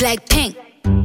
Blackpink.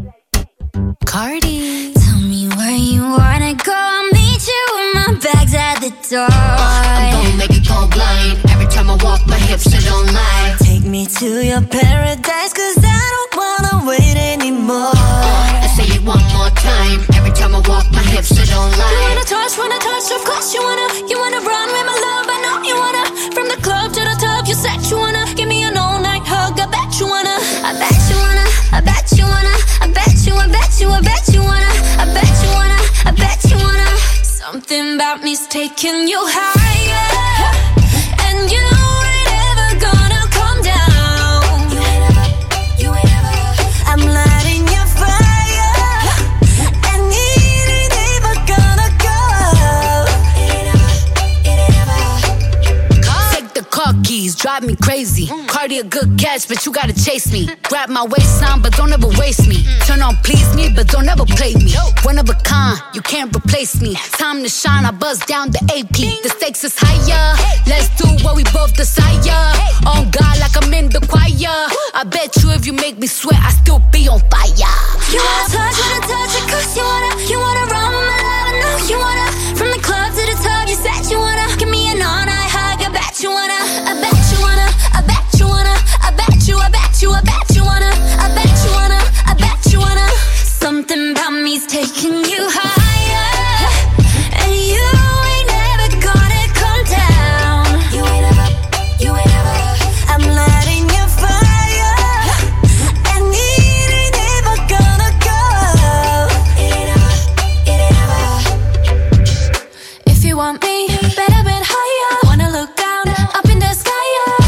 Cardi. Tell me where you wanna go, I'll meet you with my bags at the door. I'm gonna make it go blind. Every time I walk, my hips they don't lie. Take me to your paradise, cause I don't wanna wait anymore. I say it one more time. Every time I walk, my hips they don't lie. You wanna touch, of course you wanna run with my love, I know you wanna. From the club to the top, you said you wanna give me an all-night hug, I bet you wanna. I bet you wanna, I bet you wanna, I bet you, I bet you, I bet you wanna. I bet you wanna, I bet you wanna. Something about me's taking you higher, and you ain't ever gonna come down. You ain't ever. I'm lighting your fire, and it ain't ever gonna go. It ain't ever. Take the car keys, drive me crazy. Cardi a good catch, but you gotta chase me. Grab my waistline, but don't ever waste me. Turn on please me, but don't ever play me. One of a kind, you can't replace me. Time to shine, I buzz down the AP. The stakes is higher, let's do what we both desire. On God like I'm in the choir. I bet you if you make me sweat, I still be on fire. You wanna touch it, cause you wanna run with my love, I know you wanna. From the club to the top, you said you wanna give me an all-night hug, I bet you wanna. I bet you wanna, I bet you wanna, I bet you, I bet you, I bet you wanna. I bet you wanna, I bet you wanna. Something about me's taking you higher, and you ain't never gonna come down. You ain't ever. I'm lighting your fire, and it ain't ever gonna go. It ain't ever. If you want me, better bit higher. Wanna look down, up in the sky,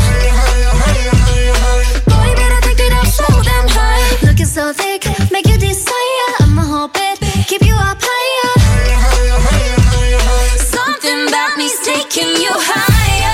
boy, better take it up so damn high. Looking so thick, make you desire. I'ma hold it, keep you up higher. Something about me's taking you higher.